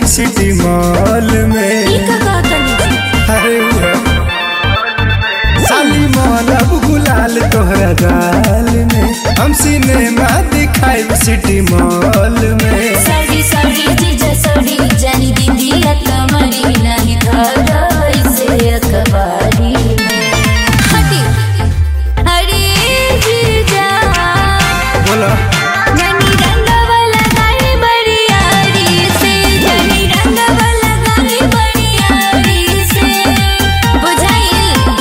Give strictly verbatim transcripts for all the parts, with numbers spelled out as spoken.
दिखाई city mall में। अरे साली मॉल अब गुलाल तोहरा गाल में, हम सिनेमा दिखाई सिटी मॉल में। सॉरी सॉरी जीजा सॉरी जानी दीदी कमरी नहीं धरा इसे अखबारी में। हटी अरे जीजा बोला जानी रंग वाला गाड़ी बड़ी यारी से, जानी रंग वाला गाड़ी बड़ी यारी से बुझाइल।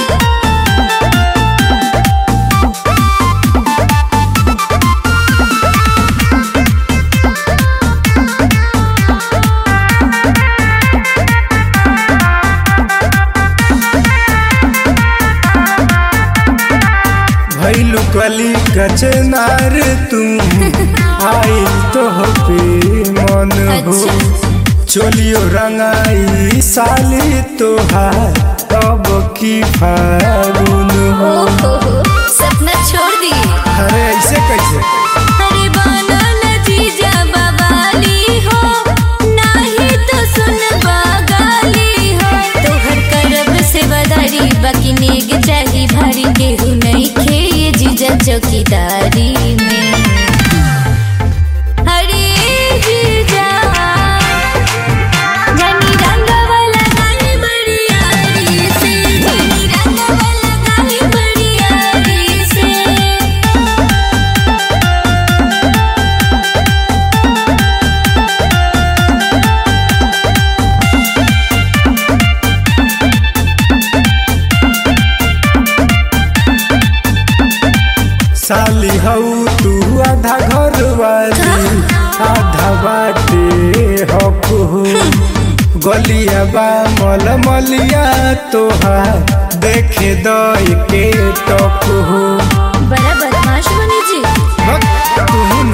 भैलू कली कचनार तुम आई तो पे मन हो, चोलियो रंगाई साली तोहार तब की फागुन हो। सपना छोड़ दी अरे ऐसे कैसे? अरे बनल जीजा बवाली हो, नाही तो सुन बगाली हो। तोहर करब से बदारी बाकी नेग चाही भारी, केहू नहीं खे ये जीजा चौकीदारी में। अरे जीजा जानी रंग वाला गाली बड़ी यारी से, जानी रंग वाला गाली बड़ी यारी से। साली हऊ तू आधा घर वाली आधा बाटे हक हो, गलिया बा मल मलिया तोहार देखे दई के टक हो। बड़ा बदमाश बनी जी। तू